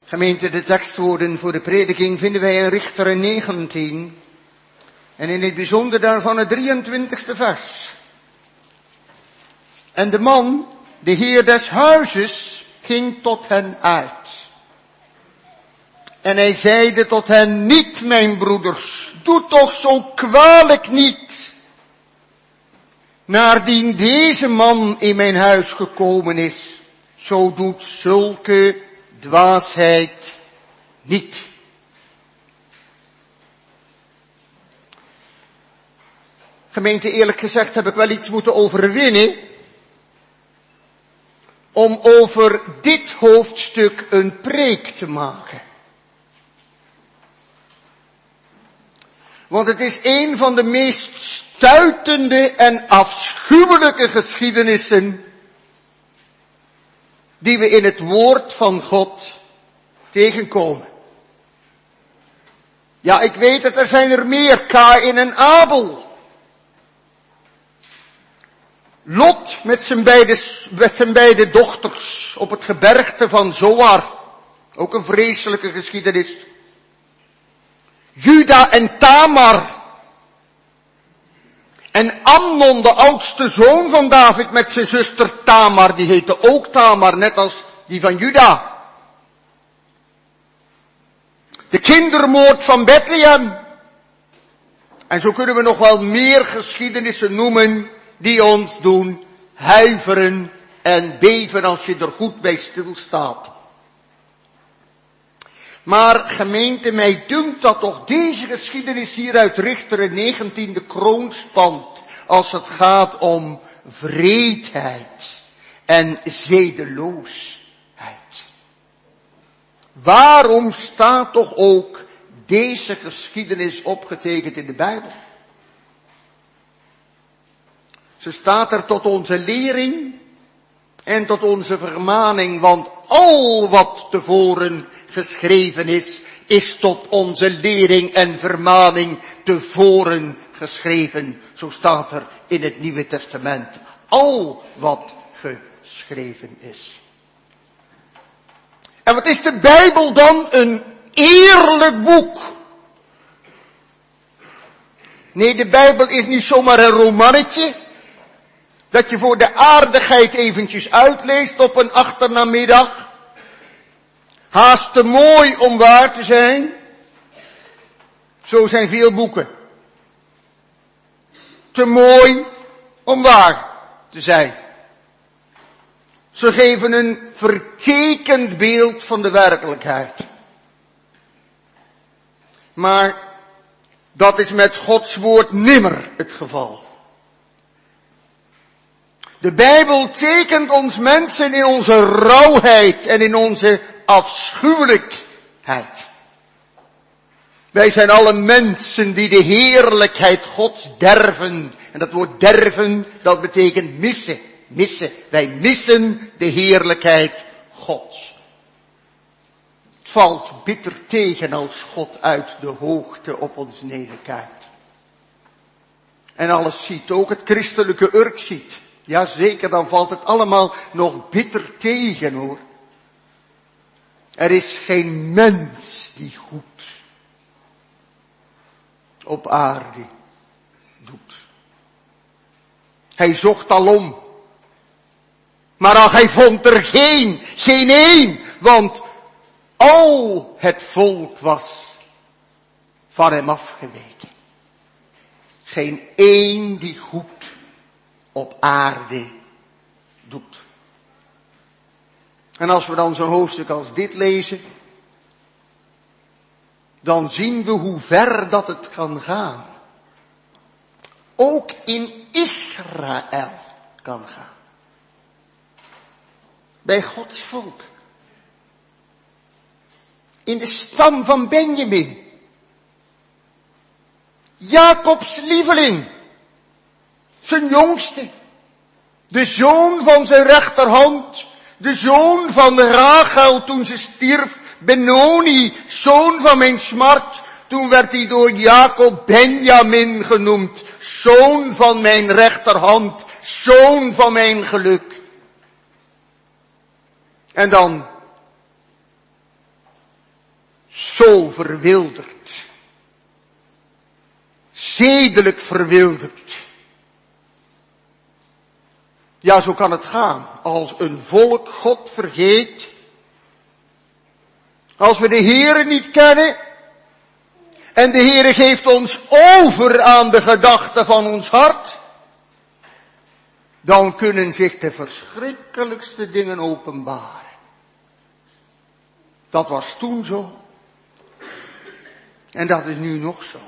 Gemeente, de tekstwoorden voor de prediking vinden wij in Richteren 19. En in het bijzonder daarvan het 23e vers. En de man, de heer des huizes, ging tot hen uit. En hij zeide tot hen, niet mijn broeders, doe toch zo kwalijk niet. Naardien deze man in mijn huis gekomen is, zo doet zulke dwaasheid niet. Gemeente, eerlijk gezegd heb ik wel iets moeten overwinnen om over dit hoofdstuk een preek te maken. Want het is een van de meest stuitende en afschuwelijke geschiedenissen die we in het woord van God tegenkomen. Ja, ik weet het, er zijn er meer, Kaïn en Abel. Lot met zijn beide dochters op het gebergte van Zoar. Ook een vreselijke geschiedenis. Juda en Tamar. En Amnon, de oudste zoon van David met zijn zuster Tamar. Die heette ook Tamar, net als die van Juda. De kindermoord van Bethlehem. En zo kunnen we nog wel meer geschiedenissen noemen die ons doen huiveren en beven als je er goed bij stilstaat. Maar gemeente, mij dunkt dat toch deze geschiedenis hier uit Richteren 19 de kroon spant als het gaat om wreedheid en zedeloosheid. Waarom staat toch ook deze geschiedenis opgetekend in de Bijbel? Ze staat er tot onze lering en tot onze vermaning, want al wat tevoren geschreven is tot onze lering en vermaning tevoren geschreven. Zo staat er in het Nieuwe Testament. Al wat geschreven is. En wat is de Bijbel dan? Een eerlijk boek. Nee, de Bijbel is niet zomaar een romannetje dat je voor de aardigheid eventjes uitleest op een achternamiddag. Haast te mooi om waar te zijn. Zo zijn veel boeken. Te mooi om waar te zijn. Ze geven een vertekend beeld van de werkelijkheid. Maar dat is met Gods woord nimmer het geval. De Bijbel tekent ons mensen in onze rauwheid en in onze afschuwelijkheid. Wij zijn alle mensen die de heerlijkheid Gods derven. En dat woord derven, dat betekent missen. Missen. Wij missen de heerlijkheid Gods. Het valt bitter tegen als God uit de hoogte op ons nederkijkt. En alles ziet, ook het christelijke urk ziet. Jazeker, dan valt het allemaal nog bitter tegen, hoor. Er is geen mens die goed op aarde doet. Hij zocht alom. Maar ach, hij vond er geen één. Want al het volk was van hem afgeweken. Geen één die goed op aarde doet. En als we dan zo'n hoofdstuk als dit lezen, dan zien we hoe ver dat het kan gaan. Ook in Israël kan gaan. Bij Gods volk. In de stam van Benjamin. Jacobs lieveling. Zijn jongste. De zoon van zijn rechterhand. De zoon van Rachel toen ze stierf. Benoni, zoon van mijn smart. Toen werd hij door Jacob Benjamin genoemd. Zoon van mijn rechterhand. Zoon van mijn geluk. En dan zo verwilderd. Zedelijk verwilderd. Ja, zo kan het gaan. Als een volk God vergeet. Als we de Heere niet kennen. En de Heere geeft ons over aan de gedachten van ons hart. Dan kunnen zich de verschrikkelijkste dingen openbaren. Dat was toen zo. En dat is nu nog zo.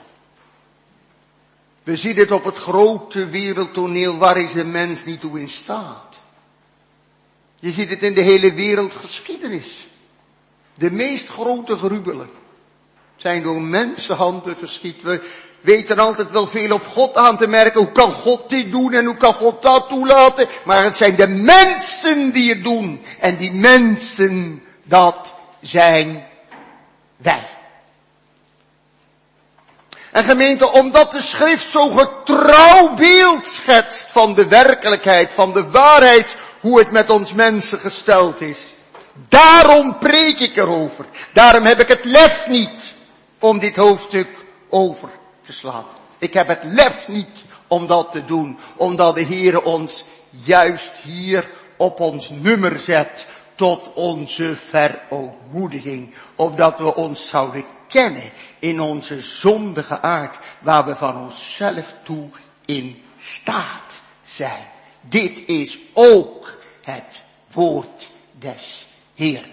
We zien het op het grote wereldtoneel, waar is de mens niet toe in staat. Je ziet het in de hele wereldgeschiedenis. De meest grote gruwelen zijn door mensenhanden geschied. We weten altijd wel veel op God aan te merken. Hoe kan God dit doen en hoe kan God dat toelaten? Maar het zijn de mensen die het doen. En die mensen, dat zijn wij. En gemeente, omdat de schrift zo getrouw beeld schetst van de werkelijkheid, van de waarheid, hoe het met ons mensen gesteld is. Daarom preek ik erover. Daarom heb ik het lef niet om dit hoofdstuk over te slaan. Ik heb het lef niet om dat te doen, omdat de Heere ons juist hier op ons nummer zet tot onze verootmoediging. Opdat we ons zouden kennen in onze zondige aard, waar we van onszelf toe in staat zijn. Dit is ook het woord des Heeren.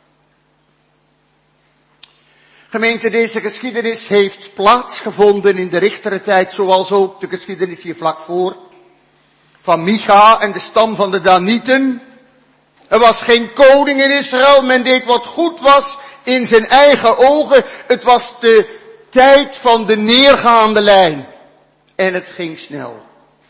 Gemeente, deze geschiedenis heeft plaatsgevonden in de richterentijd, zoals ook de geschiedenis hier vlak voor, van Micha en de stam van de Danieten. Er was geen koning in Israël, men deed wat goed was in zijn eigen ogen. Het was de tijd van de neergaande lijn. En het ging snel.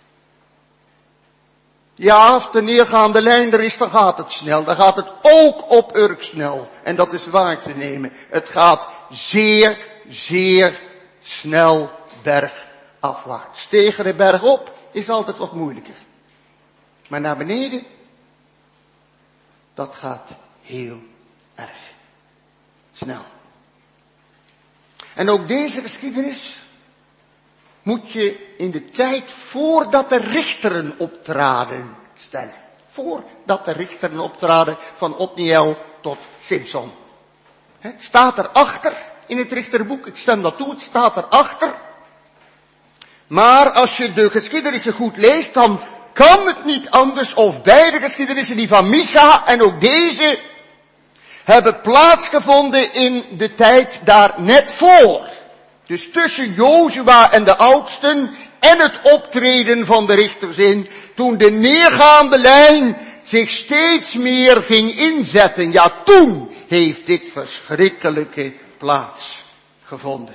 Ja, als de neergaande lijn er is, dan gaat het snel. Dan gaat het ook op Urk snel. En dat is waar te nemen. Het gaat zeer, zeer snel bergafwaarts. Tegen de berg op is altijd wat moeilijker. Maar naar beneden, dat gaat heel erg snel. En ook deze geschiedenis moet je in de tijd voordat de richteren optraden stellen. Voordat de richteren optraden van Otniel tot Simson. Het staat erachter in het richterboek, ik stem dat toe, het staat erachter. Maar als je de geschiedenissen goed leest, dan kan het niet anders of beide geschiedenissen, die van Micha en ook deze, hebben plaatsgevonden in de tijd daar net voor. Dus tussen Jozua en de oudsten en het optreden van de richters in, toen de neergaande lijn zich steeds meer ging inzetten. Ja, toen heeft dit verschrikkelijke plaatsgevonden.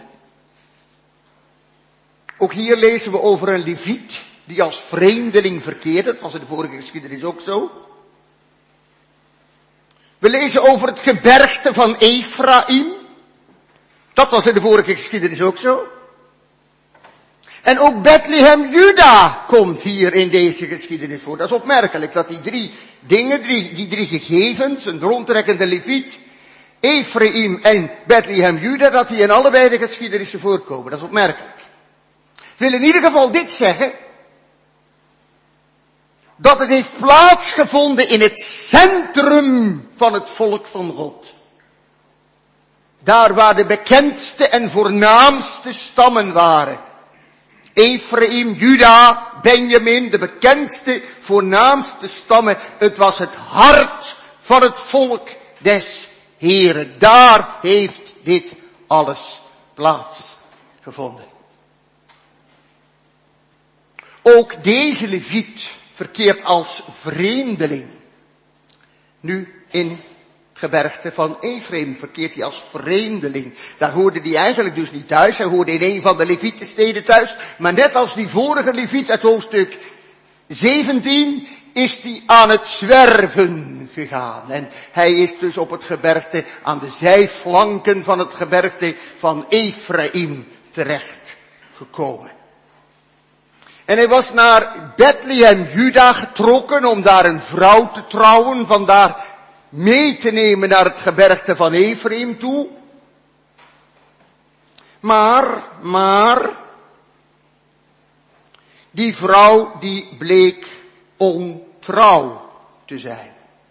Ook hier lezen we over een leviet die als vreemdeling verkeerde. Dat was in de vorige geschiedenis ook zo. We lezen over het gebergte van Ephraim. Dat was in de vorige geschiedenis ook zo. En ook Bethlehem Juda komt hier in deze geschiedenis voor. Dat is opmerkelijk dat die drie dingen, die drie gegevens, een rondtrekkende leviet, Ephraim en Bethlehem Juda, dat die in allebei de geschiedenissen voorkomen. Dat is opmerkelijk. Ik wil in ieder geval dit zeggen, dat het heeft plaatsgevonden in het centrum van het volk van God. Daar waar de bekendste en voornaamste stammen waren. Ephraim, Juda, Benjamin, de bekendste, voornaamste stammen. Het was het hart van het volk des Heren. Daar heeft dit alles plaatsgevonden. Ook deze leviet verkeert als vreemdeling. Nu in het gebergte van Ephraim verkeert hij als vreemdeling. Daar hoorde hij eigenlijk dus niet thuis. Hij hoorde in een van de levietensteden thuis. Maar net als die vorige leviet uit hoofdstuk 17 is hij aan het zwerven gegaan. En hij is dus op het gebergte aan de zijflanken van het gebergte van Ephraim terecht gekomen. En hij was naar Bethlehem Juda getrokken om daar een vrouw te trouwen, vandaar mee te nemen naar het gebergte van Ephraim toe. Maar, die vrouw die bleek ontrouw te zijn.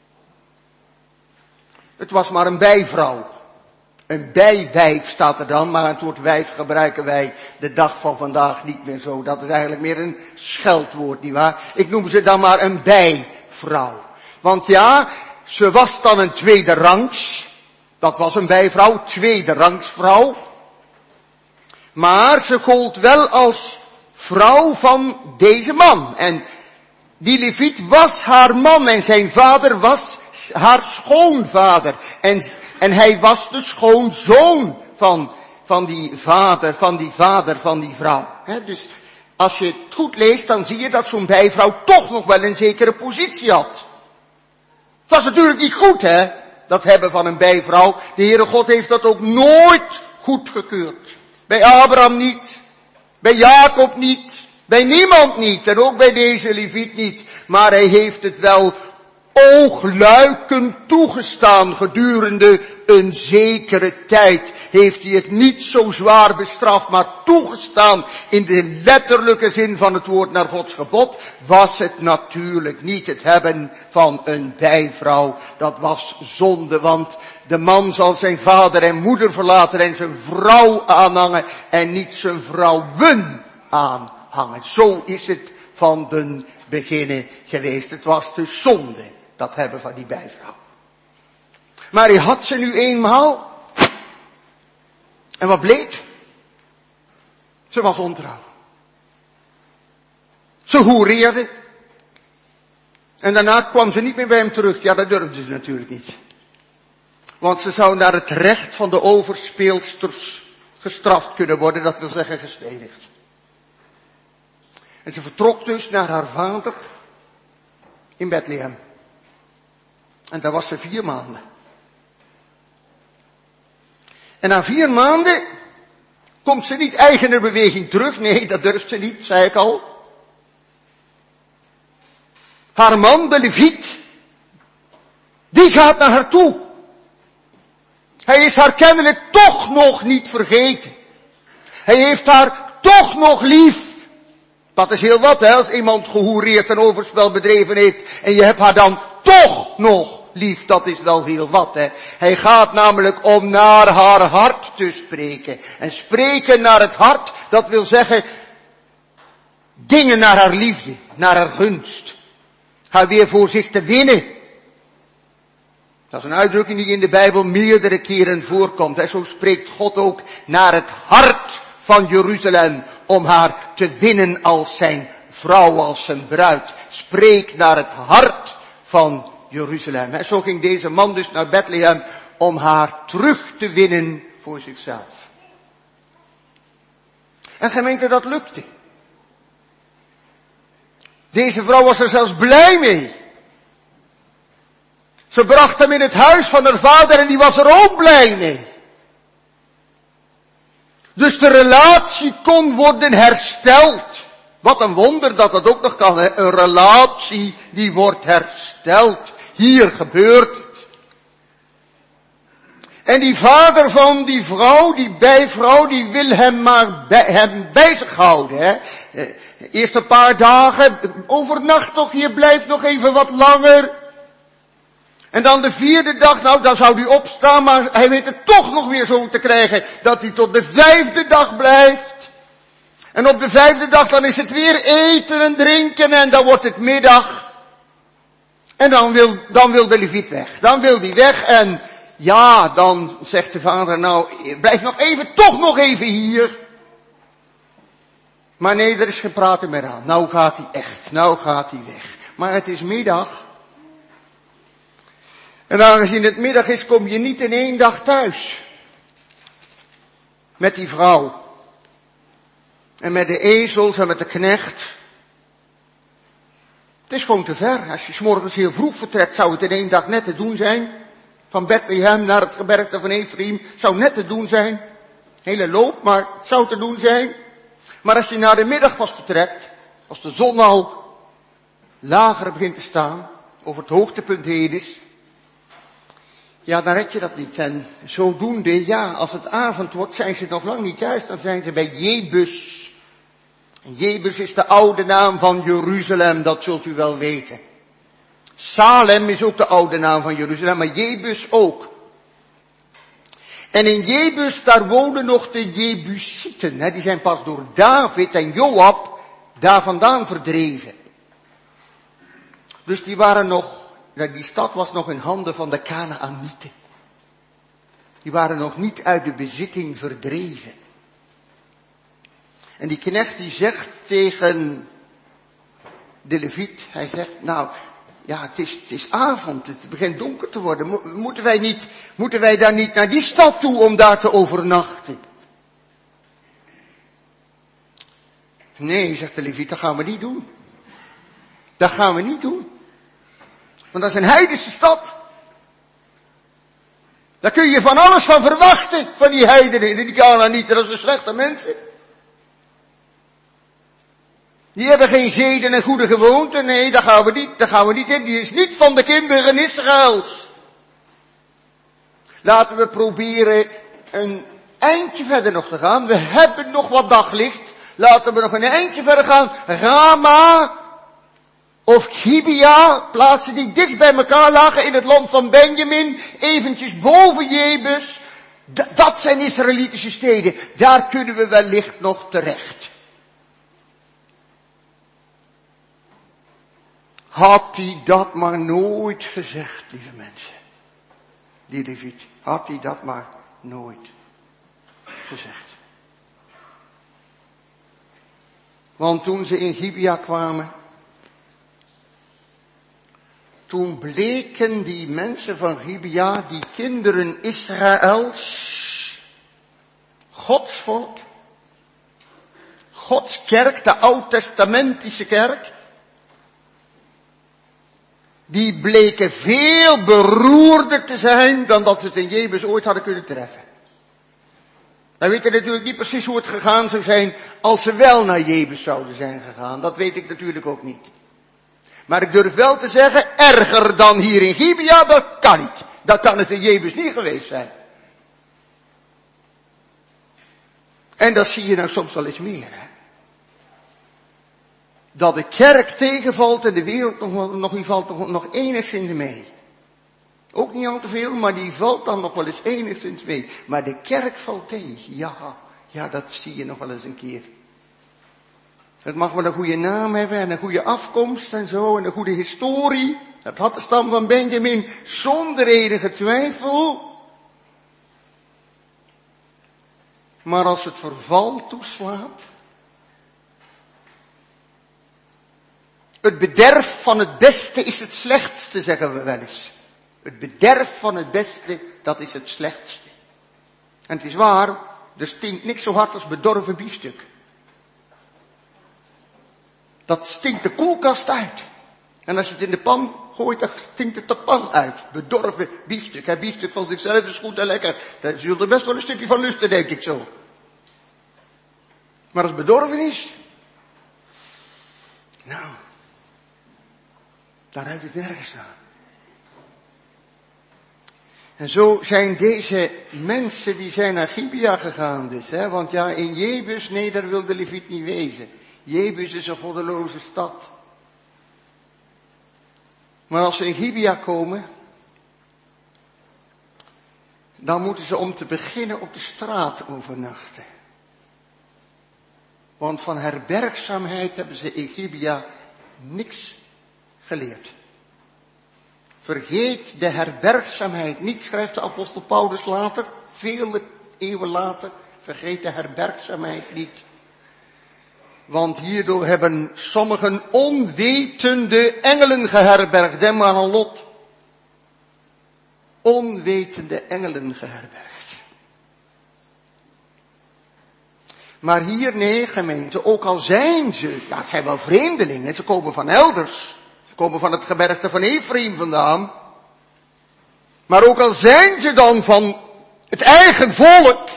Het was maar een bijvrouw. Een bijwijf staat er dan, maar het woord wijf gebruiken wij de dag van vandaag niet meer zo. Dat is eigenlijk meer een scheldwoord, nietwaar? Ik noem ze dan maar een bijvrouw. Want ja, ze was dan een tweede rangs. Dat was een bijvrouw, tweede rangsvrouw. Maar ze gold wel als vrouw van deze man. En die Leviet was haar man en zijn vader was haar schoonvader. En hij was de schoonzoon van die vader van die vrouw. Dus als je het goed leest, dan zie je dat zo'n bijvrouw toch nog wel een zekere positie had. Het was natuurlijk niet goed, dat hebben van een bijvrouw. De Heere God heeft dat ook nooit goedgekeurd. Bij Abraham niet, bij Jacob niet, bij niemand niet en ook bij deze Leviet niet. Maar hij heeft het wel oogluikend toegestaan gedurende een zekere tijd. Heeft hij het niet zo zwaar bestraft, maar toegestaan in de letterlijke zin van het woord naar Gods gebod, was het natuurlijk niet het hebben van een bijvrouw. Dat was zonde, want de man zal zijn vader en moeder verlaten en zijn vrouw aanhangen en niet zijn vrouwen aanhangen. Zo is het van den beginnen geweest. Het was de zonde, dat hebben van die bijvrouw. Maar hij had ze nu eenmaal. En wat bleek? Ze was ontrouw. Ze hoereerde. En daarna kwam ze niet meer bij hem terug. Ja, dat durfde ze natuurlijk niet. Want ze zou naar het recht van de overspeelsters gestraft kunnen worden. Dat wil zeggen gestenigd. En ze vertrok dus naar haar vader in Bethlehem. En daar was ze 4 maanden. En na 4 maanden komt ze niet eigener beweging terug. Nee, dat durft ze niet, zei ik al. Haar man, de Leviet, die gaat naar haar toe. Hij is haar kennelijk toch nog niet vergeten. Hij heeft haar toch nog lief. Dat is heel wat, als iemand gehoereerd en overspel bedreven heeft en je hebt haar dan toch nog lief, dat is wel heel wat, Hij gaat namelijk om naar haar hart te spreken. En spreken naar het hart, dat wil zeggen dingen naar haar liefde, naar haar gunst. Haar weer voor zich te winnen. Dat is een uitdrukking die in de Bijbel meerdere keren voorkomt. Zo spreekt God ook naar het hart van Jeruzalem om haar te winnen als zijn vrouw, als zijn bruid. Spreek naar het hart van Jeruzalem. Zo ging deze man dus naar Bethlehem om haar terug te winnen voor zichzelf. En gemeente, dat lukte. Deze vrouw was er zelfs blij mee. Ze bracht hem in het huis van haar vader en die was er ook blij mee. Dus de relatie kon worden hersteld. Wat een wonder dat dat ook nog kan, Een relatie die wordt hersteld. Hier gebeurt het. En die vader van die vrouw, die bijvrouw, die wil hem maar bij zich houden, Eerst een paar dagen, overnacht toch, hier blijft nog even wat langer. En dan de 4e dag, nou dan zou hij opstaan, maar hij weet het toch nog weer zo te krijgen, dat hij tot de 5e dag blijft. En op de 5e dag dan is het weer eten en drinken en dan wordt het middag. En dan wil de Leviet weg. Dan wil hij weg en ja, dan zegt de vader, nou blijf toch nog even hier. Maar nee, er is geen praten meer aan. Nou gaat hij echt, nou gaat hij weg. Maar het is middag. En aangezien het middag is, kom je niet in 1 dag thuis. Met die vrouw. En met de ezels en met de knecht. Het is gewoon te ver. Als je 's morgens heel vroeg vertrekt, zou het in 1 dag net te doen zijn. Van Bethlehem naar het gebergte van Ephraim. Zou net te doen zijn. Hele loop, maar het zou te doen zijn. Maar als je naar de middag pas vertrekt, als de zon al lager begint te staan, over het hoogtepunt heen is, ja, dan red je dat niet. En zodoende, ja, als het avond wordt, zijn ze nog lang niet thuis. Dan zijn ze bij Jebus. En Jebus is de oude naam van Jeruzalem, dat zult u wel weten. Salem is ook de oude naam van Jeruzalem, maar Jebus ook. En in Jebus, daar wonen nog de Jebusieten. Hè, die zijn pas door David en Joab daar vandaan verdreven. Dus die waren nog, die stad was nog in handen van de Kanaanieten. Die waren nog niet uit de bezitting verdreven. En die knecht die zegt tegen de leviet, hij zegt, nou, ja, het is avond, het begint donker te worden. Moeten wij daar niet naar die stad toe om daar te overnachten? Nee, zegt de leviet, dat gaan we niet doen. Dat gaan we niet doen. Want dat is een heidense stad. Daar kun je van alles van verwachten, van die heidenen, die Kanaanieten, dat zijn slechte mensen. Die hebben geen zeden en goede gewoonten. Nee, daar gaan we niet in. Die is niet van de kinderen Israëls. Laten we proberen een eindje verder nog te gaan. We hebben nog wat daglicht. Laten we nog een eindje verder gaan. Rama of Gibea, plaatsen die dicht bij elkaar lagen in het land van Benjamin, eventjes boven Jebus. Dat zijn Israëlitische steden. Daar kunnen we wellicht nog terecht. Had hij dat maar nooit gezegd, lieve mensen. Die leviet, had hij dat maar nooit gezegd. Want toen ze in Gibea kwamen, toen bleken die mensen van Gibea, die kinderen Israëls, Gods volk, Gods kerk, de oud-testamentische kerk, die bleken veel beroerder te zijn dan dat ze het in Jebus ooit hadden kunnen treffen. Wij weten natuurlijk niet precies hoe het gegaan zou zijn als ze wel naar Jebus zouden zijn gegaan. Dat weet ik natuurlijk ook niet. Maar ik durf wel te zeggen, erger dan hier in Gibea, dat kan niet. Dat kan het in Jebus niet geweest zijn. En dat zie je nou soms wel eens meer, hè. Dat de kerk tegenvalt en de wereld die valt nog enigszins mee. Ook niet al te veel, maar die valt dan nog wel eens enigszins mee. Maar de kerk valt tegen, ja, dat zie je nog wel eens een keer. Het mag wel een goede naam hebben en een goede afkomst en zo en een goede historie. Dat had de stam van Benjamin zonder enige twijfel. Maar als het verval toeslaat, het bederf van het beste is het slechtste, zeggen we wel eens. Het bederf van het beste, dat is het slechtste. En het is waar, er stinkt niks zo hard als bedorven biefstuk. Dat stinkt de koelkast uit. En als je het in de pan gooit, dan stinkt het de pan uit. Bedorven biefstuk. Hè, biefstuk van zichzelf is goed en lekker. Daar zult er best wel een stukje van lusten, denk ik zo. Maar als het bedorven is, nou, daar ruikt het nergens aan. En zo zijn deze mensen, die zijn naar Gibea gegaan dus. Hè? Want ja, in Jebus, nee, daar wil de leviet niet wezen. Jebus is een goddeloze stad. Maar als ze in Gibea komen, dan moeten ze om te beginnen op de straat overnachten. Want van herbergzaamheid hebben ze in Gibea niks geleerd. Vergeet de herbergzaamheid niet, schrijft de apostel Paulus later, vele eeuwen later. Vergeet de herbergzaamheid niet. Want hierdoor hebben sommigen onwetende engelen geherbergd. Denk maar aan Lot. Onwetende engelen geherbergd. Maar hier, nee, gemeente, ook al zijn ze, ja, het zijn wel vreemdelingen, ze komen van elders. Ze komen van het gebergte van Ephraim vandaan. Maar ook al zijn ze dan van het eigen volk,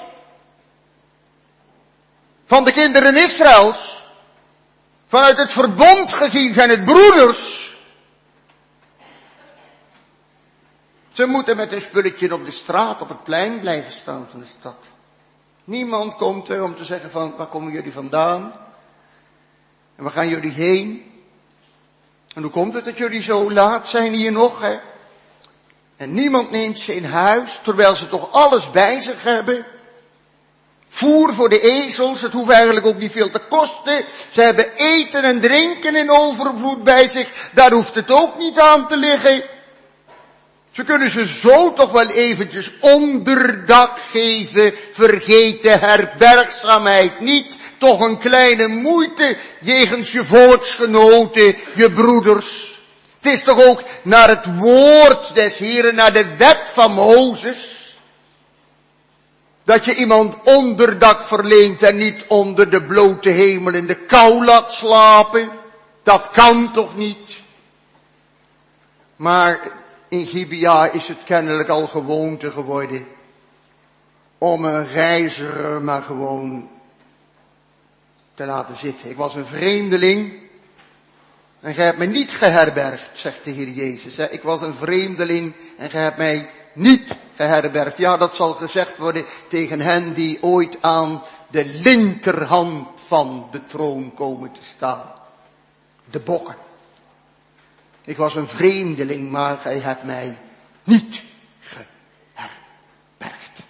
van de kinderen Israëls, vanuit het verbond gezien zijn het broeders. Ze moeten met een spulletje op de straat, op het plein blijven staan van de stad. Niemand komt er om te zeggen van, waar komen jullie vandaan? En waar gaan jullie heen? En hoe komt het dat jullie zo laat zijn hier nog, hè? En niemand neemt ze in huis, terwijl ze toch alles bij zich hebben. Voer voor de ezels, het hoeft eigenlijk ook niet veel te kosten. Ze hebben eten en drinken in overvloed bij zich, daar hoeft het ook niet aan te liggen. Ze kunnen ze zo toch wel eventjes onderdak geven, vergeet de herbergzaamheid niet. Toch een kleine moeite jegens je volksgenoten, je broeders. Het is toch ook naar het woord des Heren, naar de wet van Mozes, dat je iemand onderdak verleent en niet onder de blote hemel in de kou laat slapen. Dat kan toch niet? Maar in Gibea is het kennelijk al gewoonte geworden om een reiziger maar gewoon te laten zitten. Ik was een vreemdeling en gij hebt mij niet geherbergd, zegt de Heer Jezus. Ik was een vreemdeling en gij hebt mij niet geherbergd. Ja, dat zal gezegd worden tegen hen die ooit aan de linkerhand van de troon komen te staan. De bokken. Ik was een vreemdeling, maar gij hebt mij niet geherbergd.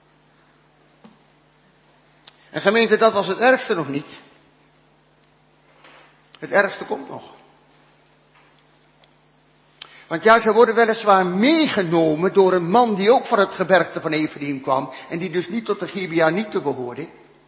En gemeente, dat was het ergste nog niet. Het ergste komt nog. Want ja, ze worden weliswaar meegenomen door een man die ook van het gebergte van Ephraim kwam. En die dus niet tot de Gibeanieten behoorde.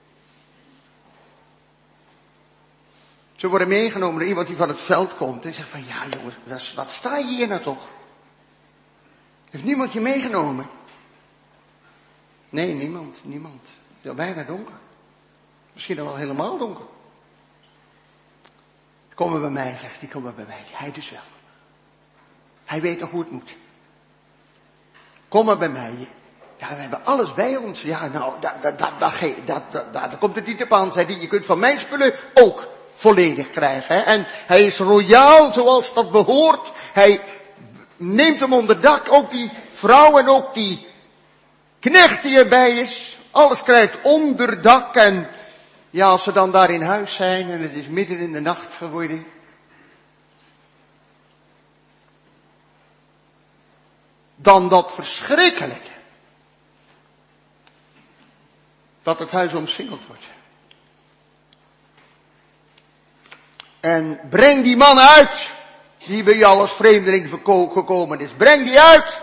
Ze worden meegenomen door iemand die van het veld komt. En zegt van, ja jongens, wat sta je hier nou toch? Heeft niemand je meegenomen? Nee, niemand. Het is al bijna donker. Misschien al helemaal donker. Kom maar bij mij, zegt hij, kom maar bij mij. Hij dus wel. Hij weet nog hoe het moet. Kom maar bij mij. Ja, we hebben alles bij ons. Ja, nou, daar komt het niet op aan, zei hij. Je kunt van mijn spullen ook volledig krijgen. Hè? En hij is royaal zoals dat behoort. Hij neemt hem onder dak. Ook die vrouw en ook die knecht die erbij is. Alles krijgt onder dak. En ja, als ze dan daar in huis zijn en het is midden in de nacht geworden. Dan dat verschrikkelijke. Dat het huis omsingeld wordt. En breng die man uit, die bij jou als vreemdeling gekomen is. Breng die uit.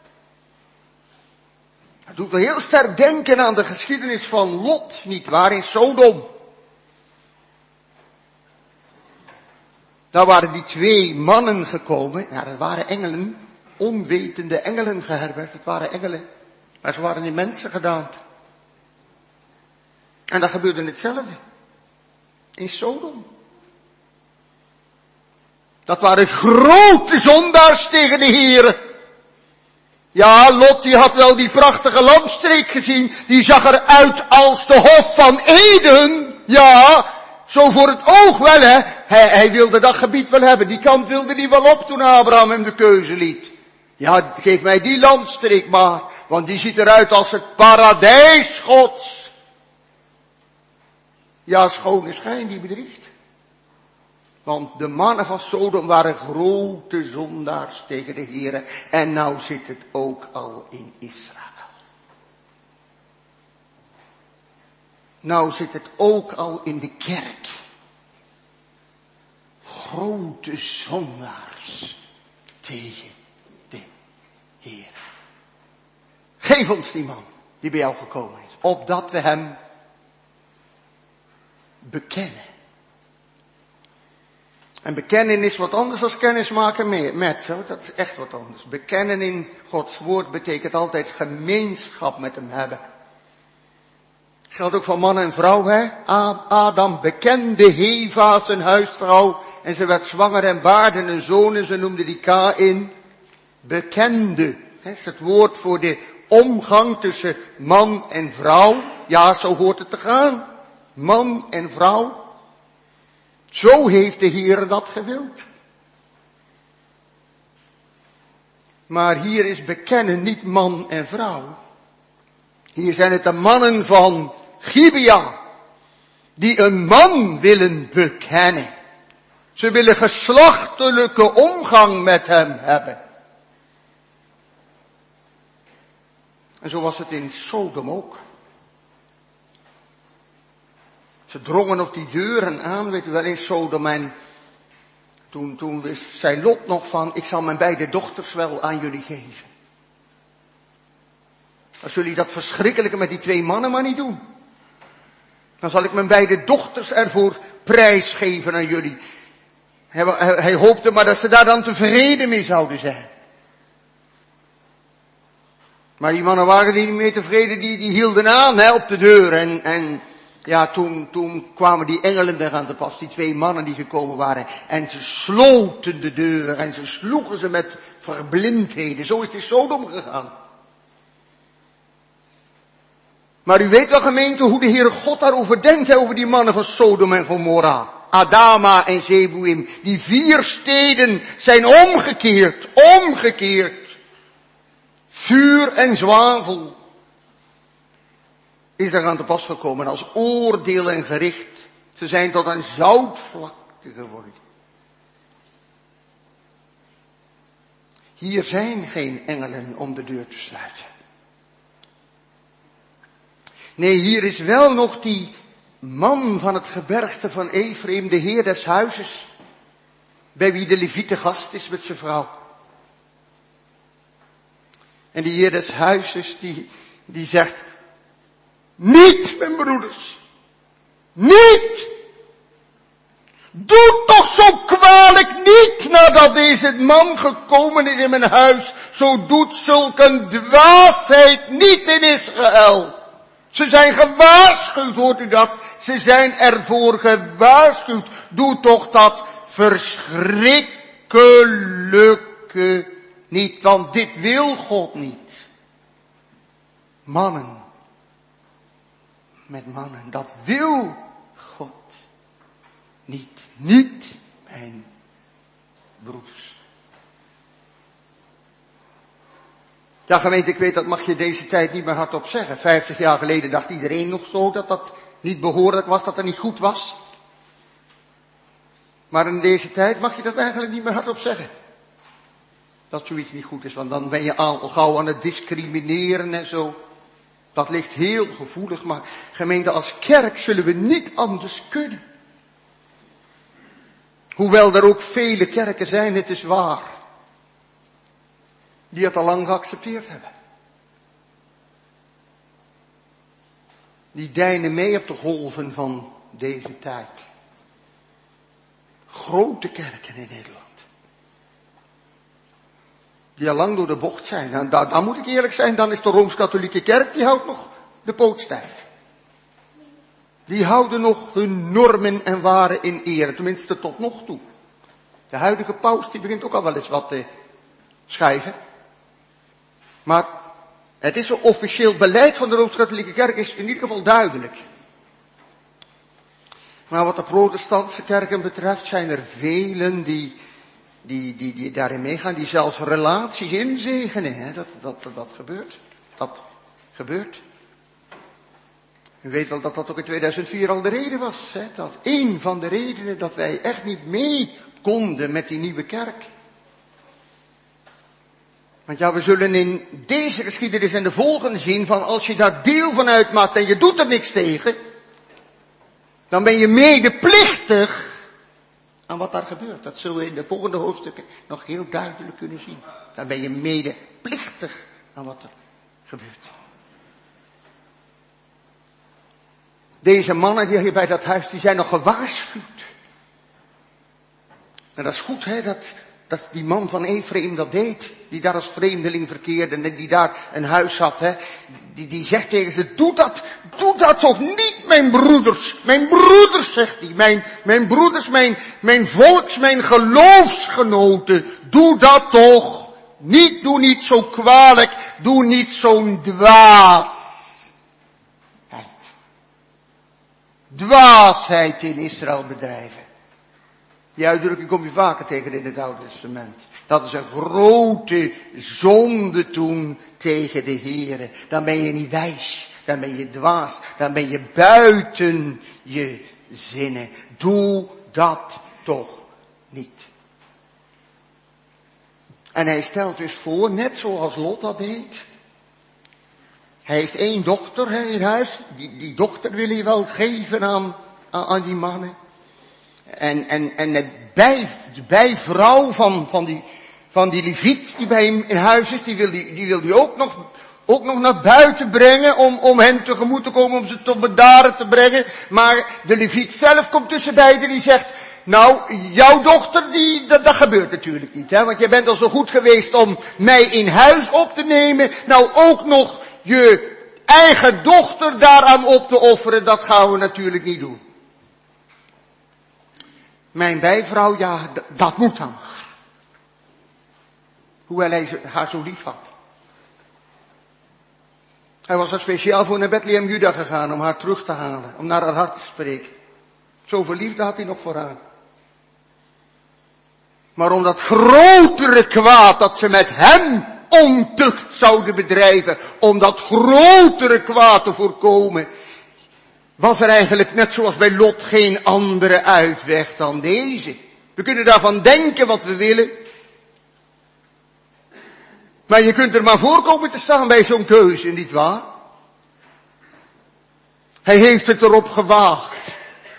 Dat doet me heel sterk denken aan de geschiedenis van Lot, nietwaar, in Sodom. Daar waren die 2 mannen gekomen. Ja, dat waren engelen. Onwetende engelen geherbergd. Het waren engelen. Maar ze waren in mensen gedaan. En dat gebeurde hetzelfde. In Sodom. Dat waren grote zondaars tegen de Heere. Ja, Lot die had wel die prachtige landstreek gezien. Die zag eruit als de Hof van Eden. Ja, zo voor het oog wel, hè. Hij wilde dat gebied wel hebben. Die kant wilde hij wel op toen Abraham hem de keuze liet. Ja, geef mij die landstreek maar. Want die ziet eruit als het paradijs Gods. Ja, schone schijn die bedriegt. Want de mannen van Sodom waren grote zondaars tegen de Heere. En nou zit het ook al in Israël. Nou zit het ook al in de kerk. Grote zondaars tegen de Heere. Geef ons die man die bij jou gekomen is. Opdat we hem bekennen. En bekennen is wat anders dan kennismaken met. Dat is echt wat anders. Bekennen in Gods woord betekent altijd gemeenschap met hem hebben. Geldt ook voor man en vrouw, hè. Adam bekende Eva zijn huisvrouw. En ze werd zwanger en baarde een zoon en ze noemde die Kaïn. Bekende. Dat is het woord voor de omgang tussen man en vrouw. Ja, zo hoort het te gaan. Man en vrouw. Zo heeft de Heer dat gewild. Maar hier is bekennen niet man en vrouw. Hier zijn het de mannen van Gibea, die een man willen bekennen. Ze willen geslachtelijke omgang met hem hebben. En zo was het in Sodom ook. Ze drongen op die deuren aan, weet u wel, in Sodom. En toen zei Lot nog van, ik zal mijn beide dochters wel aan jullie geven. Als jullie dat verschrikkelijke met die 2 mannen maar niet doen, dan zal ik mijn beide dochters ervoor prijsgeven aan jullie. Hij hoopte maar dat ze daar dan tevreden mee zouden zijn. Maar die mannen waren niet meer tevreden, die hielden aan op de deur. En ja, toen kwamen die engelen er aan te pas, die 2 mannen die gekomen waren. En ze sloten de deur en ze sloegen ze met verblindheden. Zo is het in Sodom gegaan. Maar u weet wel, gemeente, hoe de Heere God daarover denkt, over die mannen van Sodom en Gomorra. Adama en Zeboim. Die 4 steden zijn omgekeerd. Vuur en zwavel is er aan te pas gekomen als oordeel en gericht. Ze zijn tot een zoutvlakte geworden. Hier zijn geen engelen om de deur te sluiten. Nee, hier is wel nog die man van het gebergte van Ephraim, de heer des huizes, bij wie de Leviete gast is met zijn vrouw. En die heer des huizes, die zegt, niet, mijn broeders, niet! Doe toch zo kwalijk niet, nadat deze man gekomen is in mijn huis. Zo doet zulk een dwaasheid niet in Israël. Ze zijn gewaarschuwd, hoort u dat? Ze zijn ervoor gewaarschuwd. Doe toch dat verschrikkelijke niet, want dit wil God niet. Mannen met mannen, dat wil God niet. Niet, mijn broeders. Ja, gemeente, ik weet, dat mag je deze tijd niet meer hardop zeggen. 50 jaar geleden dacht iedereen nog zo dat dat niet behoorlijk was, dat dat niet goed was. Maar in deze tijd mag je dat eigenlijk niet meer hardop zeggen. Dat zoiets niet goed is, want dan ben je al gauw aan het discrimineren en zo. Dat ligt heel gevoelig, maar gemeente, als kerk zullen we niet anders kunnen. Hoewel er ook vele kerken zijn, het is waar, die het al lang geaccepteerd hebben. Die deinen mee op de golven van deze tijd. Grote kerken in Nederland. Die al lang door de bocht zijn. En dan moet ik eerlijk zijn, dan is de Rooms-Katholieke Kerk, die houdt nog de poot stijf. Die houden nog hun normen en waarden in ere, tenminste tot nog toe. De huidige paus, die begint ook al wel eens wat te schrijven. Maar het is een officieel beleid van de Rooms-Katholieke Kerk is in ieder geval duidelijk. Maar wat de protestantse kerken betreft zijn er velen die daarin meegaan, die zelfs relaties inzegenen. Hè? Dat gebeurt. Dat gebeurt. U weet wel dat dat ook in 2004 al de reden was. Hè? Dat één van de redenen dat wij echt niet mee konden met die nieuwe kerk. Want ja, we zullen in deze geschiedenis en de volgende zien van als je daar deel van uitmaakt en je doet er niks tegen, dan ben je medeplichtig aan wat daar gebeurt. Dat zullen we in de volgende hoofdstukken nog heel duidelijk kunnen zien. Dan ben je medeplichtig aan wat er gebeurt. Deze mannen die hier bij dat huis, die zijn nog gewaarschuwd. En dat is goed, hè, dat die man van Ephraim dat deed. Die daar als vreemdeling verkeerde en die daar een huis had, hè. Die zegt tegen ze, doe dat toch niet, mijn broeders. Mijn broeders, zegt hij. Mijn broeders, mijn volks, mijn geloofsgenoten. Doe dat toch niet. Doe niet zo kwalijk. Doe niet zo'n dwaasheid in Israël bedrijven. Die uitdrukking kom je vaker tegen in het Oude Testament. Dat is een grote zonde toen tegen de Heere. Dan ben je niet wijs. Dan ben je dwaas. Dan ben je buiten je zinnen. Doe dat toch niet. En hij stelt dus voor, net zoals Lot dat deed. Hij heeft 1 dochter in huis. Die dochter wil hij wel geven aan die mannen. En de bijvrouw van die leviet die bij hem in huis is, die wil hij ook nog naar buiten brengen om hen tegemoet te komen, om ze tot bedaren te brengen. Maar de leviet zelf komt tussen beiden, die zegt, nou, jouw dochter, dat gebeurt natuurlijk niet, hè, want jij bent al zo goed geweest om mij in huis op te nemen. Nou, ook nog je eigen dochter daaraan op te offeren, dat gaan we natuurlijk niet doen. Mijn bijvrouw, ja, dat moet dan. Hoewel hij haar zo lief had. Hij was er speciaal voor naar Bethlehem Juda gegaan om haar terug te halen. Om naar haar hart te spreken. Zoveel liefde had hij nog voor haar. Maar om dat grotere kwaad dat ze met hem ontucht zouden bedrijven. Om dat grotere kwaad te voorkomen. Was er eigenlijk net zoals bij Lot geen andere uitweg dan deze. We kunnen daarvan denken wat we willen. Maar je kunt er maar voor komen te staan bij zo'n keuze, niet waar? Hij heeft het erop gewaagd.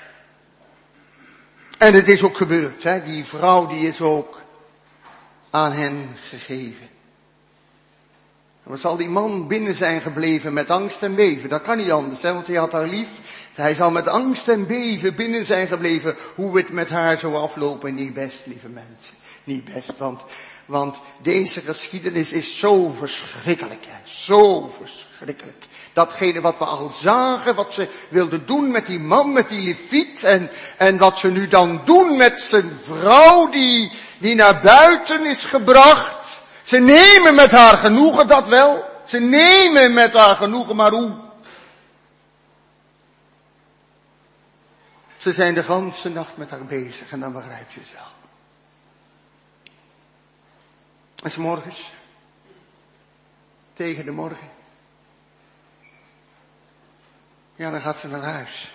En het is ook gebeurd, hè. Die vrouw die is ook aan hen gegeven. En wat zal die man binnen zijn gebleven met angst en beven? Dat kan niet anders, hè, want hij had haar lief. Hij zal met angst en beven binnen zijn gebleven hoe het met haar zou aflopen. Niet best, lieve mensen. Niet best, want deze geschiedenis is zo verschrikkelijk, hè. Zo verschrikkelijk. Datgene wat we al zagen, wat ze wilden doen met die man, met die leviet. En wat ze nu dan doen met zijn vrouw die naar buiten is gebracht. Ze nemen met haar genoegen, dat wel. Ze nemen met haar genoegen, maar hoe? Ze zijn de ganse nacht met haar bezig en dan begrijp je het wel. En 's morgens, tegen de morgen, ja, dan gaat ze naar huis.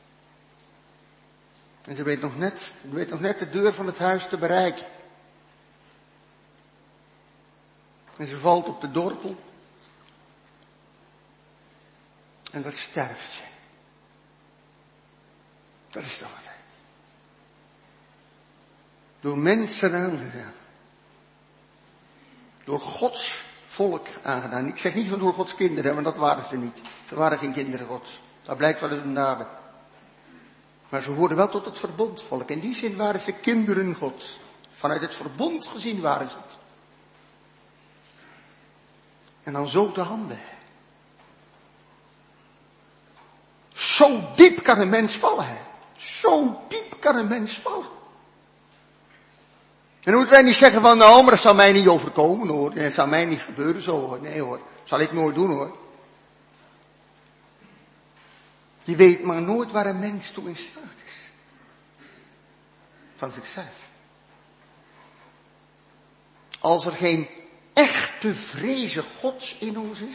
En ze weet nog net de deur van het huis te bereiken. En ze valt op de dorpel. En dat sterft ze. Dat is toch wat. Door mensen aangedaan. Door Gods volk aangedaan. Ik zeg niet van door Gods kinderen, want dat waren ze niet. Ze waren geen kinderen Gods. Dat blijkt wel uit hun daden. Maar ze hoorden wel tot het verbondvolk. In die zin waren ze kinderen Gods. Vanuit het verbond gezien waren ze het. En dan zo de handen. Zo diep kan een mens vallen. Hè? Zo diep kan een mens vallen. En dan moeten wij niet zeggen van, nou, maar dat zal mij niet overkomen hoor. Nee, dat zal mij niet gebeuren zo hoor. Nee hoor, dat zal ik nooit doen hoor. Je weet maar nooit waar een mens toe in staat is. Van zichzelf. Als er geen echte vrezen Gods in ons is.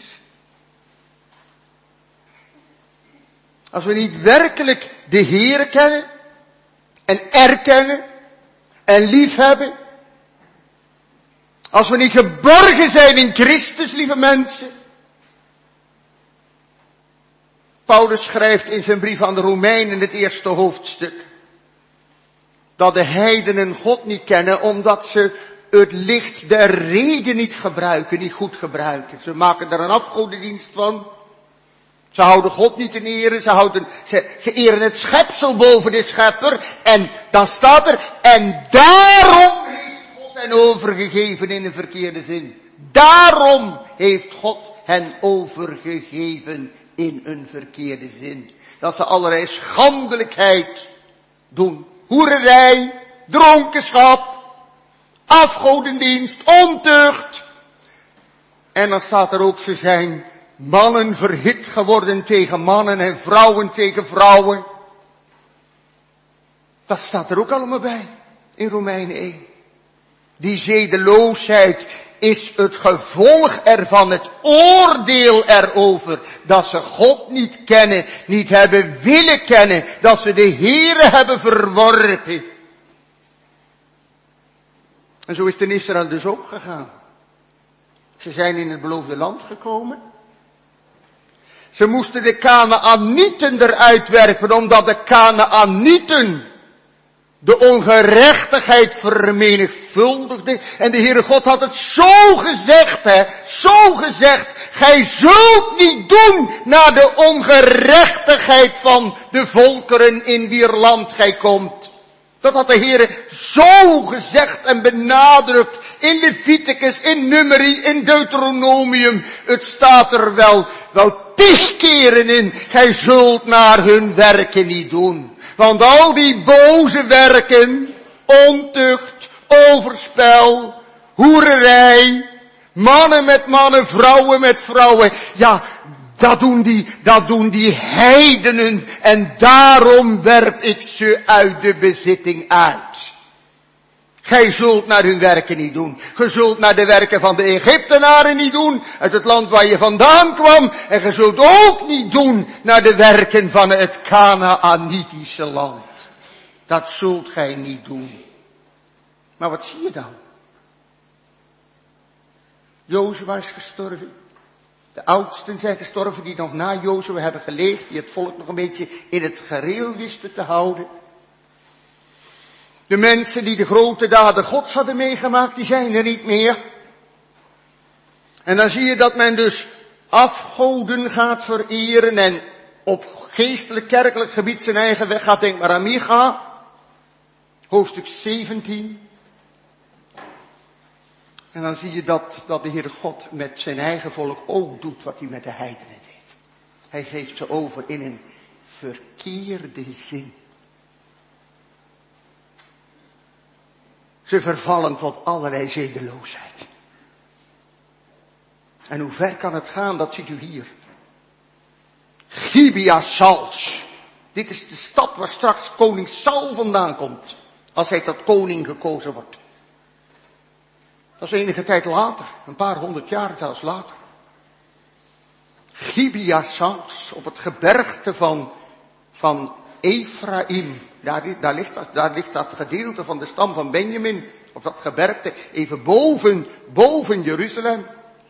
Als we niet werkelijk de Heere kennen. En erkennen. En liefhebben. Als we niet geborgen zijn in Christus, lieve mensen. Paulus schrijft in zijn brief aan de Romeinen in het eerste hoofdstuk. Dat de heidenen God niet kennen omdat ze het licht der reden niet gebruiken, niet goed gebruiken. Ze maken er een afgodendienst van. Ze houden God niet in ere, ze eren het schepsel boven de schepper. En dan staat er, en daarom heeft God hen overgegeven in een verkeerde zin. Daarom heeft God hen overgegeven in een verkeerde zin. Dat ze allerlei schandelijkheid doen. Hoererij, dronkenschap, afgodendienst, ontucht. En dan staat er ook, ze zijn mannen verhit geworden tegen mannen en vrouwen tegen vrouwen. Dat staat er ook allemaal bij. in Romeinen 1. Die zedeloosheid is het gevolg ervan, het oordeel erover, dat ze God niet kennen, niet hebben willen kennen, dat ze de Heere hebben verworpen. En zo is het in Israël dus ook gegaan. Ze zijn in het beloofde land gekomen. Ze moesten de Kanaanieten eruit werpen, omdat de Kanaanieten de ongerechtigheid vermenigvuldigde. En de Heere God had het zo gezegd, zo gezegd. Gij zult niet doen naar de ongerechtigheid van de volkeren in wier land gij komt. Dat had de Heere zo gezegd en benadrukt in Leviticus, in Numeri, in Deuteronomium. Het staat er wel 10 keren in. Gij zult naar hun werken niet doen. Want al die boze werken, ontucht, overspel, hoererij, mannen met mannen, vrouwen met vrouwen, ja, dat doen die heidenen en daarom werp ik ze uit de bezitting uit. Gij zult naar hun werken niet doen. Gij zult naar de werken van de Egyptenaren niet doen, uit het land waar je vandaan kwam. En gij zult ook niet doen naar de werken van het Kanaanitische land. Dat zult gij niet doen. Maar wat zie je dan? Jozua is gestorven. De oudsten zijn gestorven die nog na Jozua hebben geleefd, die het volk nog een beetje in het gareel wisten te houden. De mensen die de grote daden Gods hadden meegemaakt, die zijn er niet meer. En dan zie je dat men dus afgoden gaat vereren en op geestelijk kerkelijk gebied zijn eigen weg gaat. Denk maar aan Micha, hoofdstuk 17. En dan zie je dat de Heere God met zijn eigen volk ook doet wat hij met de heidenen deed. Hij geeft ze over in een verkeerde zin. Ze vervallen tot allerlei zedeloosheid. En hoe ver kan het gaan, dat ziet u hier. Gibeah Sals. Dit is de stad waar straks koning Saul vandaan komt. Als hij tot koning gekozen wordt. Dat is enige tijd later. Een paar 100 jaar zelfs later. Gibeah Sals. Op het gebergte van Ephraim. Daar ligt dat gedeelte van de stam van Benjamin. Op dat gebergte. Even boven Jeruzalem.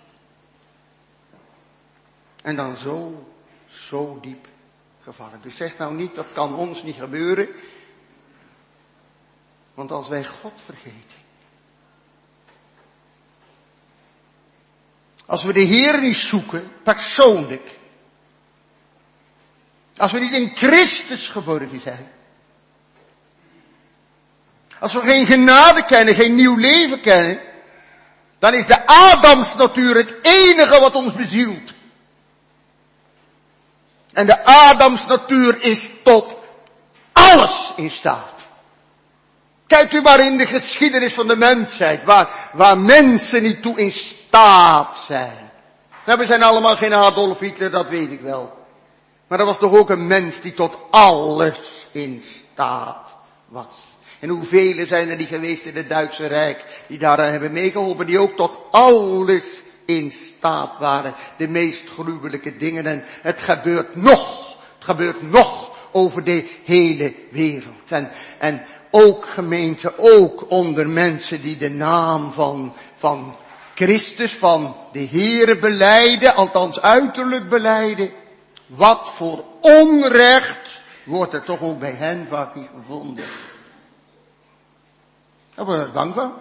En dan zo diep gevallen. Dus zeg nou niet, dat kan ons niet gebeuren. Want als wij God vergeten. Als we de Heer niet zoeken, persoonlijk. Als we niet in Christus geborgen zijn. Als we geen genade kennen, geen nieuw leven kennen. Dan is de Adamsnatuur het enige wat ons bezielt. En de Adamsnatuur is tot alles in staat. Kijkt u maar in de geschiedenis van de mensheid, waar mensen niet toe in staat zijn. Nou, we zijn allemaal geen Adolf Hitler, dat weet ik wel. Maar dat was toch ook een mens die tot alles in staat was. En hoeveel zijn er die geweest in het Duitse Rijk, die daaraan hebben meegeholpen, die ook tot alles in staat waren. De meest gruwelijke dingen. En het gebeurt nog over de hele wereld. En ook gemeente, ook onder mensen die de naam van Christus, van de Heere belijden, althans uiterlijk belijden. Wat voor onrecht wordt er toch ook bij hen vaak niet gevonden. Daar word ik bang van.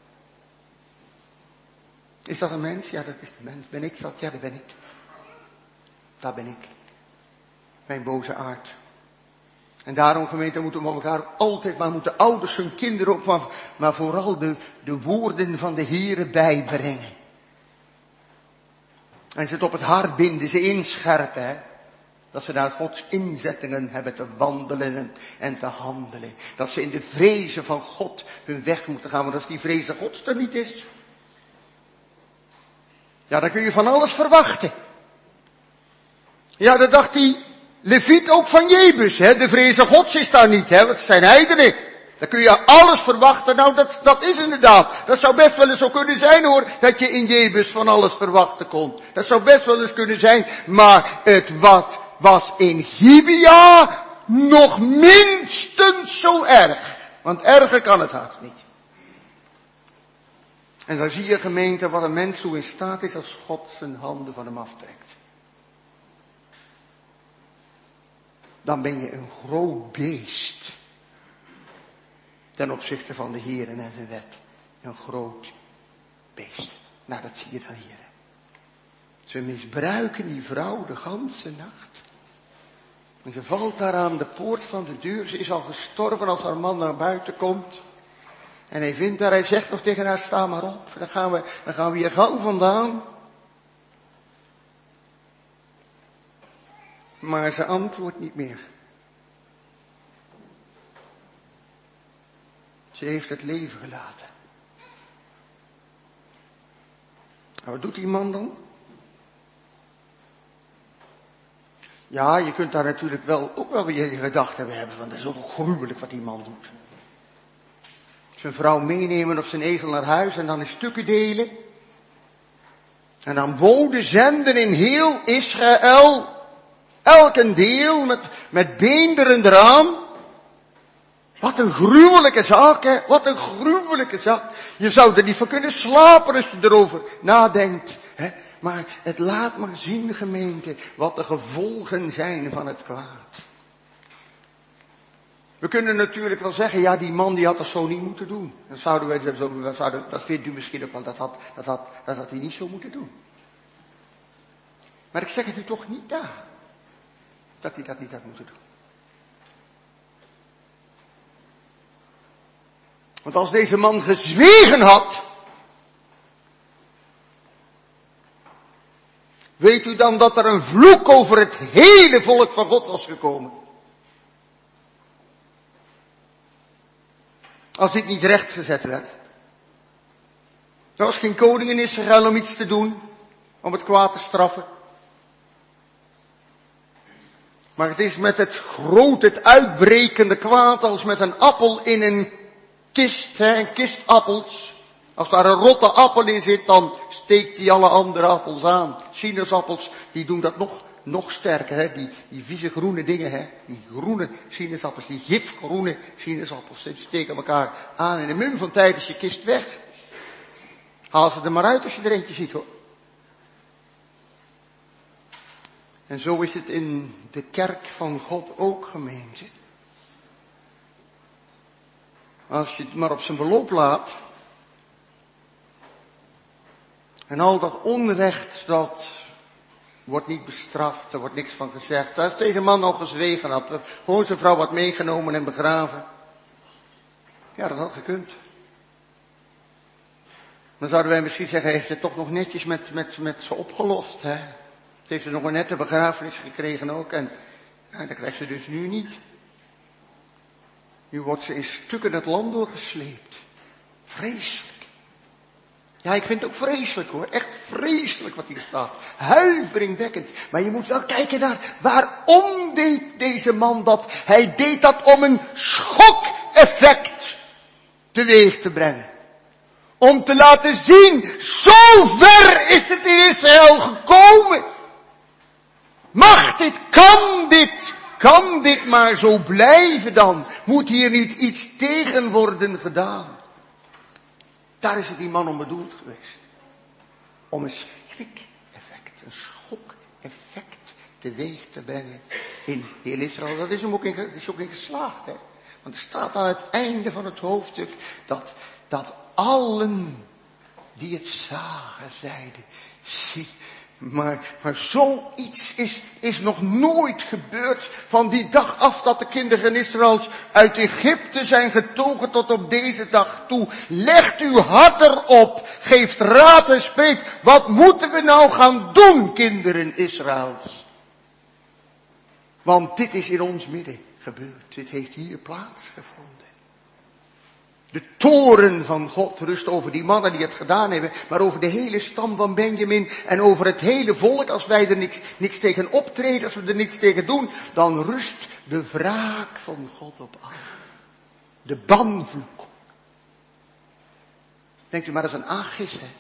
Is dat een mens? Ja, dat is de mens. Ben ik dat? Ja, dat ben ik. Dat ben ik. Mijn boze aard. En daarom, gemeente, moeten we elkaar altijd, maar moeten ouders hun kinderen ook, maar vooral de woorden van de Heere bijbrengen. En ze het op het hart binden, ze inscherpen, hè. Dat ze naar Gods inzettingen hebben te wandelen en te handelen. Dat ze in de vrezen van God hun weg moeten gaan, want als die vrezen Gods er niet is, ja, dan kun je van alles verwachten. Ja, dat dacht die Leviet ook van Jebus, hè. De vrezen Gods is daar niet, hè. Want het zijn heidenen. Dan kun je alles verwachten. Nou, dat is inderdaad. Dat zou best wel eens zo kunnen zijn hoor, dat je in Jebus van alles verwachten kon. Dat zou best wel eens kunnen zijn. Maar het was in Gibea nog minstens zo erg. Want erger kan het haast niet. En dan zie je gemeente wat een mens toe in staat is als God zijn handen van hem aftrekt. Dan ben je een groot beest. Ten opzichte van de Heer en zijn wet. Een groot beest. Nou, dat zie je dan hier. Ze misbruiken die vrouw de ganse nacht. En ze valt daar aan de poort van de deur. Ze is al gestorven als haar man naar buiten komt. En hij vindt haar, hij zegt nog tegen haar, sta maar op. Dan gaan we hier gauw vandaan. Maar ze antwoordt niet meer. Ze heeft het leven gelaten. En wat doet die man dan? Ja, je kunt daar natuurlijk ook wel weer je gedachten bij hebben van, dat is ook gruwelijk wat die man doet. Zijn vrouw meenemen of zijn ezel naar huis en dan in stukken delen. En dan boden zenden in heel Israël, elk een deel met beenderen eraan. Wat een gruwelijke zaak, hè? Wat een gruwelijke zaak. Je zou er niet van kunnen slapen als je erover nadenkt, hè? Maar het laat maar zien, gemeente, wat de gevolgen zijn van het kwaad. We kunnen natuurlijk wel zeggen, ja, die man die had dat zo niet moeten doen. Dan zouden wij zo, dat vindt u misschien ook wel, dat had hij niet zo moeten doen. Maar ik zeg het u toch niet daar, dat hij dat niet had moeten doen. Want als deze man gezwegen had, weet u dan dat er een vloek over het hele volk van God was gekomen? Als dit niet rechtgezet werd. Er was geen koning in Israël om iets te doen, om het kwaad te straffen. Maar het is met het uitbrekende kwaad als met een appel in een kist, een kist appels. Als daar een rotte appel in zit, dan steekt die alle andere appels aan. Sinaasappels, die doen dat nog sterker, hè. Die vieze groene dingen, hè. Die groene sinaasappels, die gifgroene sinaasappels, die steken elkaar aan. In de mum van tijd is je kist weg. Haal ze er maar uit als je er eentje ziet, hoor. En zo is het in de kerk van God ook, gemeente. Als je het maar op zijn beloop laat. En al dat onrecht, dat wordt niet bestraft, er wordt niks van gezegd. Als deze man al gezwegen had, gewoon zijn vrouw had meegenomen en begraven. Ja, dat had gekund. Dan zouden wij misschien zeggen, hij heeft het toch nog netjes met ze opgelost, hè. Het heeft er nog een nette begrafenis gekregen ook en ja, dat krijgt ze dus nu niet. Nu wordt ze in stukken het land doorgesleept. Vreselijk. Ja, ik vind het ook vreselijk hoor. Echt vreselijk wat hier staat. Huiveringwekkend. Maar je moet wel kijken naar waarom deed deze man dat. Hij deed dat om een schokeffect teweeg te brengen. Om te laten zien, zo ver is het in Israël gekomen. Mag dit, kan dit maar zo blijven dan? Moet hier niet iets tegen worden gedaan? Daar is het die man om bedoeld geweest. Om een schrik-effect, een schok-effect teweeg te brengen in heel Israël. Dat is hem ook in geslaagd, hè. Want er staat aan het einde van het hoofdstuk dat allen die het zagen zeiden, zie, maar zoiets is nog nooit gebeurd van die dag af dat de kinderen Israëls uit Egypte zijn getogen tot op deze dag toe. Legt uw hart erop, geeft raad en spreekt. Wat moeten we nou gaan doen, kinderen Israëls? Want dit is in ons midden gebeurd. Dit heeft hier plaatsgevonden. De toren van God rust over die mannen die het gedaan hebben, maar over de hele stam van Benjamin en over het hele volk. Als wij er niks tegen optreden, als we er niks tegen doen, dan rust de wraak van God op allen. De banvloek. Denkt u maar eens aan Agis, hè?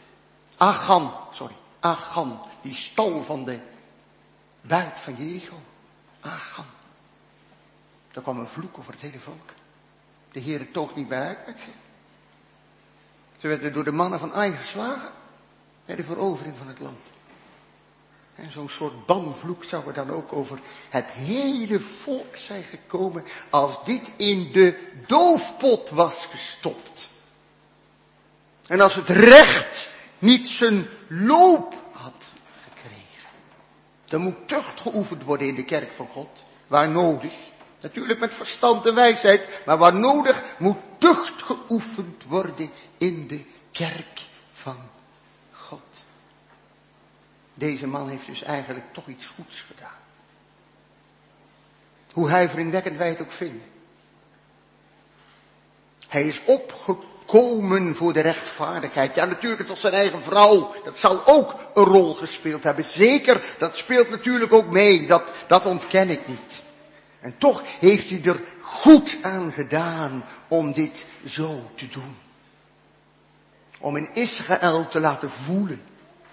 Achan, die stal van de buit van Jericho. Achan. Daar kwam een vloek over het hele volk. De Heere toog niet meer uit met ze. Ze werden door de mannen van Ai geslagen bij de verovering van het land. En zo'n soort banvloek zou er dan ook over het hele volk zijn gekomen als dit in de doofpot was gestopt. En als het recht niet zijn loop had gekregen. Er moet tucht geoefend worden in de kerk van God, waar nodig. Natuurlijk met verstand en wijsheid, maar waar nodig moet tucht geoefend worden in de kerk van God. Deze man heeft dus eigenlijk toch iets goeds gedaan. Hoe huiveringwekkend wij het ook vinden. Hij is opgekomen voor de rechtvaardigheid. Ja, natuurlijk, het was zijn eigen vrouw. Dat zal ook een rol gespeeld hebben. Zeker, dat speelt natuurlijk ook mee. Dat ontken ik niet. En toch heeft hij er goed aan gedaan om dit zo te doen. Om in Israël te laten voelen.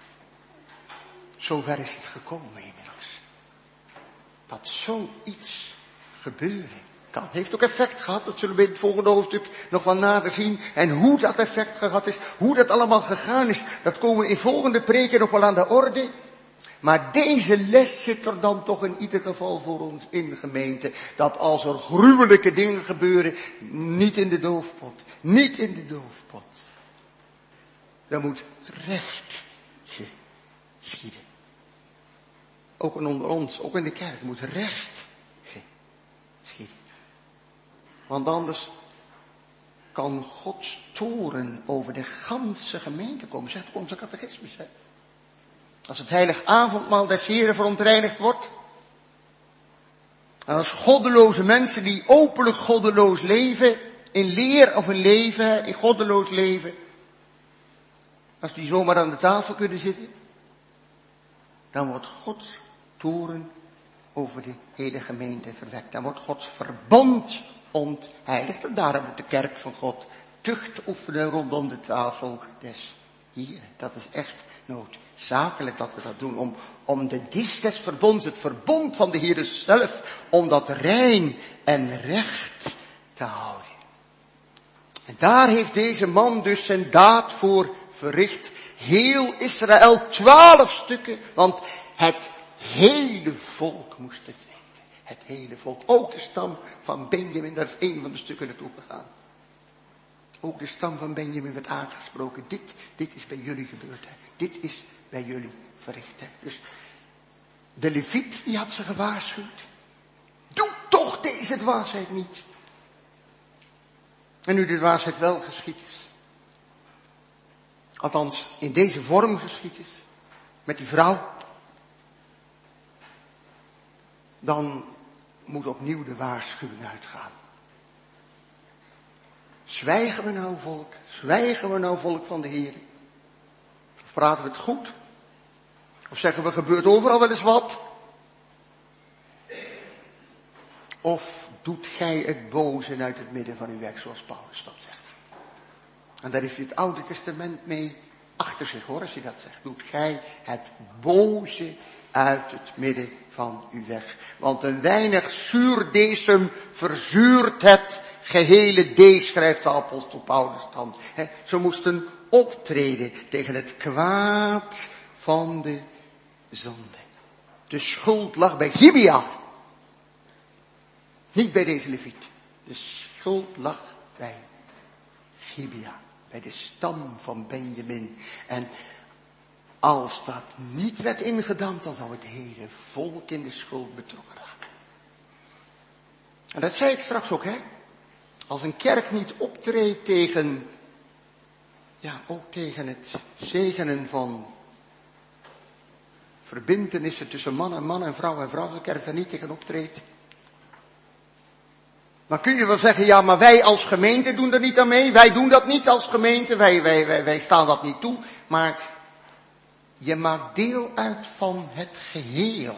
Zover is het gekomen inmiddels. Dat zoiets gebeuren kan. Heeft ook effect gehad. Dat zullen we in het volgende hoofdstuk nog wel nader zien. En hoe dat effect gehad is. Hoe dat allemaal gegaan is. Dat komen in volgende preken nog wel aan de orde. Maar deze les zit er dan toch in ieder geval voor ons in, gemeente. Dat als er gruwelijke dingen gebeuren, niet in de doofpot. Niet in de doofpot. Er moet recht geschieden. Ook onder ons, ook in de kerk, moet recht geschieden. Want anders kan Gods toorn over de ganse gemeente komen. Zegt onze catechismus, hè. Als het heilig avondmaal des Heren verontreinigd wordt. En als goddeloze mensen die openlijk goddeloos leven. In leer of in leven, in goddeloos leven. Als die zomaar aan de tafel kunnen zitten. Dan wordt Gods toorn over de hele gemeente verwekt. Dan wordt Gods verbond ontheiligd. En daarom moet de kerk van God tucht oefenen rondom de tafel des Heren. Dat is echt noodzakelijk dat we dat doen. Om de dis des verbonds, het verbond van de Heere zelf, om dat rein en recht te houden. En daar heeft deze man dus zijn daad voor verricht. Heel Israël, 12 stukken, want het hele volk moest het weten. Het hele volk, ook de stam van Benjamin, daar is één van de stukken naartoe gegaan. Ook de stam van Benjamin werd aangesproken. Dit is bij jullie gebeurd. Hè. Dit is bij jullie verricht. Hè. Dus de Leviet, die had ze gewaarschuwd. Doe toch deze dwaasheid niet. En nu de dwaasheid wel geschied is. Althans, in deze vorm geschied is. Met die vrouw. Dan moet opnieuw de waarschuwing uitgaan. Zwijgen we nou volk? Zwijgen we nou volk van de Heer? Of praten we het goed? Of zeggen we gebeurt overal wel eens wat? Of doet gij het boze uit het midden van uw weg, zoals Paulus dat zegt? En daar heeft hij het Oude Testament mee achter zich, hoor, als hij dat zegt. Doet gij het boze uit het midden van uw weg. Want een weinig zuurdesem verzuurt het gehele deeg, schrijft de apostel Paulus dan. Ze moesten optreden tegen het kwaad van de zonde. De schuld lag bij Gibea. Niet bij deze Leviet. De schuld lag bij Gibea. Bij de stam van Benjamin. En als dat niet werd ingedampt, dan zou het hele volk in de schuld betrokken raken. En dat zei ik straks ook, hè. Als een kerk niet optreedt tegen, ja, ook tegen het zegenen van verbintenissen tussen man en vrouw en vrouw, als een kerk daar niet tegen optreedt. Dan kun je wel zeggen, ja, maar wij als gemeente doen er niet aan mee. Wij doen dat niet als gemeente. Wij staan dat niet toe. Maar je maakt deel uit van het geheel.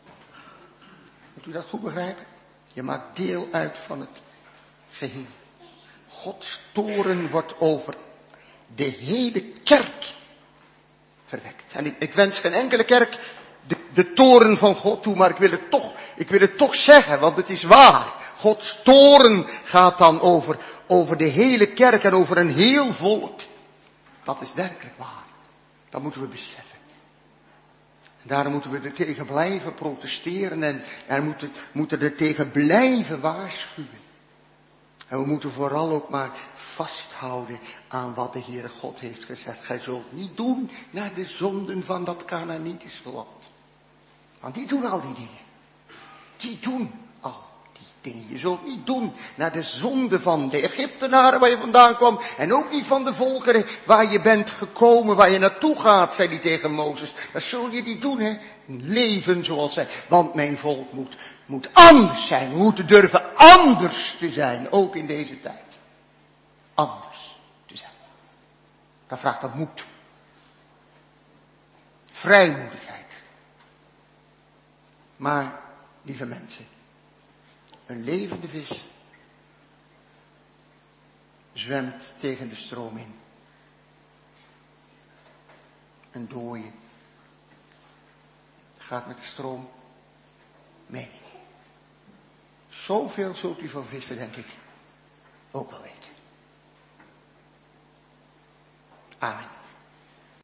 Moet u dat goed begrijpen? Je maakt deel uit van het geheel. Gods toorn wordt over de hele kerk verwekt. En ik wens geen enkele kerk de toorn van God toe, maar ik wil het toch zeggen, want het is waar. Gods toorn gaat dan over de hele kerk en over een heel volk. Dat is werkelijk waar. Dat moeten we beseffen. En daarom moeten we er tegen blijven protesteren en moeten er tegen blijven waarschuwen. En we moeten vooral ook maar vasthouden aan wat de Heere God heeft gezegd. Gij zult niet doen naar de zonden van dat Kanaanitische land. Want die doen al die dingen. Die doen al die dingen. Je zult niet doen naar de zonde van de Egyptenaren waar je vandaan kwam. En ook niet van de volkeren waar je bent gekomen, waar je naartoe gaat, zei hij tegen Mozes. Dat zul je niet doen, hè. Leven zoals zij. Want mijn volk moet anders zijn. We moeten durven anders te zijn, ook in deze tijd. Anders te zijn. Dat vraagt dat moed. Vrijmoedigheid. Maar, lieve mensen, een levende vis zwemt tegen de stroom in. Een dooie gaat met de stroom mee. Zoveel zult u van vissen, denk ik, ook wel weten. Amen.